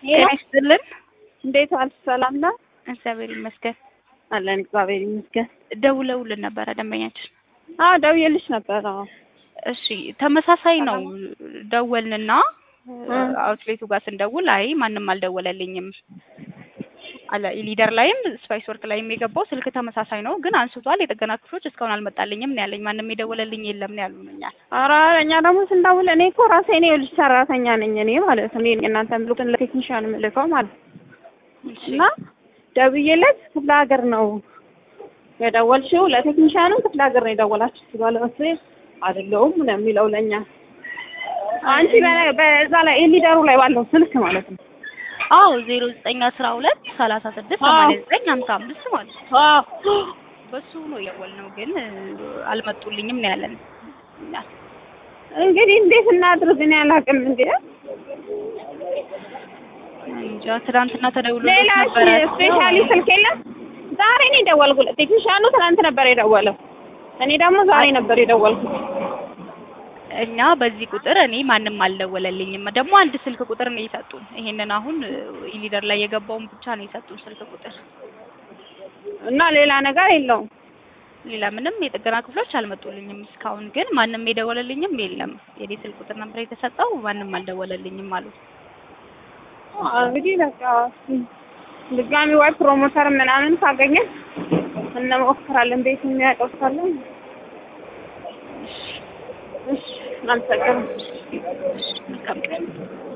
ጤና ይስጥልን። እንዴት ዋልሽ? ሰላም ነው? እግዚአብሔር ይመስገን። አለን እግዚአብሔር ይመስገን። ደውለውልን ነበረ ደንበኛችን። ደውዬልሽ ነበር። እሺ ተመሳሳይ ነው። ደወልንና አውትሌቱ ጋር ስንደውል አይ ማንም አልደወለልኝም አለ። ሊደር ላይም ስፓይስ ወርክ ላይም የገባው ስልክ ተመሳሳይ ነው፣ ግን አንስቷል። የጥገና ክፍሎች እስካሁን አልመጣልኝም ነው ያለኝ። ማንም የደወለልኝ የለም ነው ያሉኛል። ኧረ እኛ ደግሞ ስንደውል እኔ እኮ ራሴ ነው ልጅ ሰራተኛ ነኝ እኔ ማለት ነው። እናንተ ምልኩን ለቴክኒሻን ምልከው ማለት እና ደውዬለት ክፍለ ሀገር ነው የደወልሽው፣ ለቴክኒሻኑ ክፍለ ሀገር ነው የደወላችሁ ሲባል መስሎኝ አይደለሁም ነው የሚለው ለኛ። አንቺ በዛ ላይ ሊደሩ ላይ ባለው ስልክ ማለት ነው። 0912 36 89 55 ማለት ነው። በሱ ነው የደወልነው፣ ግን አልመጡልኝም ነው ያለን። እንግዲህ እንዴት እናድርግ ነው ያላቅም እንዴ? እንጃ ትናንትና ተደውሎ ነበር። ስፔሻሊ ስልክ የለም። ዛሬ ነው የደወልኩት። ቴክኒሻኑ ትናንት ነበር የደወለው፣ እኔ ደግሞ ዛሬ ነበር የደወልኩት። እኛ በዚህ ቁጥር እኔ ማንም አልደወለልኝም። ደግሞ አንድ ስልክ ቁጥር ነው የሰጡን። ይሄንን አሁን ሊደር ላይ የገባውን ብቻ ነው የሰጡን ስልክ ቁጥር እና ሌላ ነገር የለውም። ሌላ ምንም የጥገና ክፍሎች አልመጡልኝም እስካሁን። ግን ማንም የደወለልኝም የለም። የኔ ስልክ ቁጥር ነበር የተሰጠው፣ ማንም አልደወለልኝም አሉ። እንግዲህ በቃ ድጋሚ ወይ ፕሮሞተር ምናምን ካገኘን እንሞክራለን። ቤት የሚያውቀው ካለ እሺ እናመሰግናለን። መልካም ቀን።